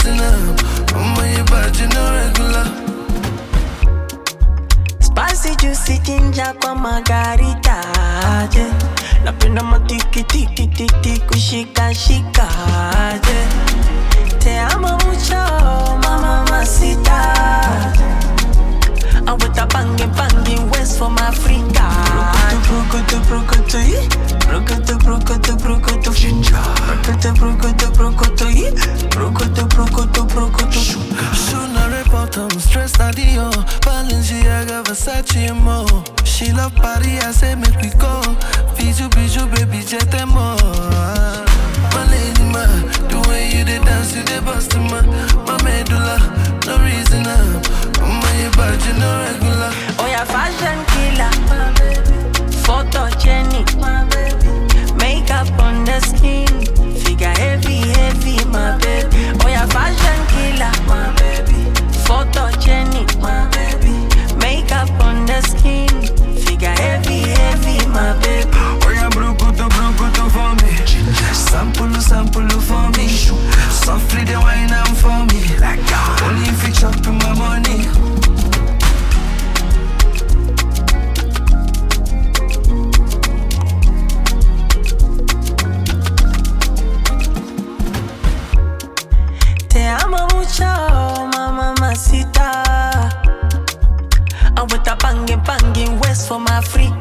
reason up. I'm on your bad, you know regular. Spicy juicy ginger kwa margarita, yeah. Napenda matiki tiki tiki kushika shika, yeah. Te amo mucho, mama masita. I'm with a banging West from Africa. Brokoto, brokoto, brokoto, brokoto, brokoto, brokoto, brokoto, brokoto, brokoto. Shoot na report, I'm stressed out yo. Balenciaga, Versace and more. She love party, I say make we go. Bijou, bijou, baby, jet and more. My lady, ma, the way you dey dance, you dey bust ma. My medulla, no reason up. I'm on your bad, you know regular. Oh yeah, fashion killer, photo Jenny, makeup on the skin, figure heavy, heavy, my baby. Oh yeah, fashion killer, photo Jenny, makeup on the skin, figure heavy, heavy, my baby. Oh yeah, brokoto for me. Sample for me. Softly the wine and for me. Only if you chop in my money. Te amo mucho, mama masita. I'm with a banging West from Africa.